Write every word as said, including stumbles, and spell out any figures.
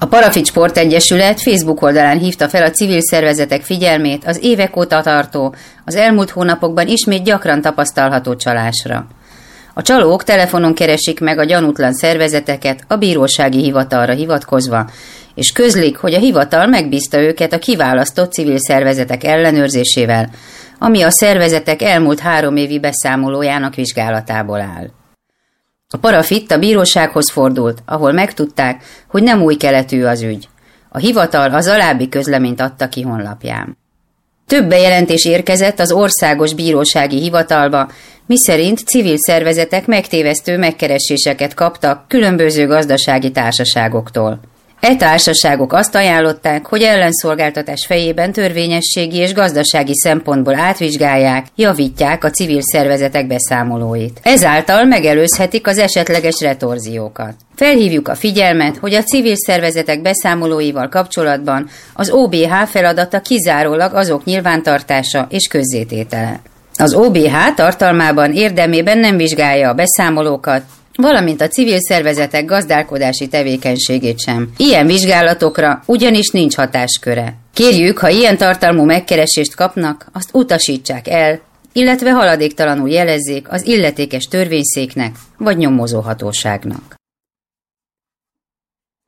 A Parafit Sportegyesület Facebook oldalán hívta fel a civil szervezetek figyelmét az évek óta tartó, az elmúlt hónapokban ismét gyakran tapasztalható csalásra. A csalók telefonon keresik meg a gyanútlan szervezeteket a bírósági hivatalra hivatkozva, és közlik, hogy a hivatal megbízta őket a kiválasztott civil szervezetek ellenőrzésével, ami a szervezetek elmúlt három évi beszámolójának vizsgálatából áll. A Parafit a bírósághoz fordult, ahol megtudták, hogy nem új keletű az ügy. A hivatal az alábbi közleményt adta ki honlapján. Több bejelentés érkezett az országos bírósági hivatalba, miszerint civil szervezetek megtévesztő megkereséseket kaptak különböző gazdasági társaságoktól. E társaságok azt ajánlották, hogy ellenszolgáltatás fejében törvényességi és gazdasági szempontból átvizsgálják, javítják a civil szervezetek beszámolóit. Ezáltal megelőzhetik az esetleges retorziókat. Felhívjuk a figyelmet, hogy a civil szervezetek beszámolóival kapcsolatban az o bé há feladata kizárólag azok nyilvántartása és közzététele. Az o bé há tartalmában érdemében nem vizsgálja a beszámolókat, valamint a civil szervezetek gazdálkodási tevékenységét sem. Ilyen vizsgálatokra ugyanis nincs hatásköre. Kérjük, ha ilyen tartalmú megkeresést kapnak, azt utasítsák el, illetve haladéktalanul jelezzék az illetékes törvényszéknek vagy nyomozóhatóságnak.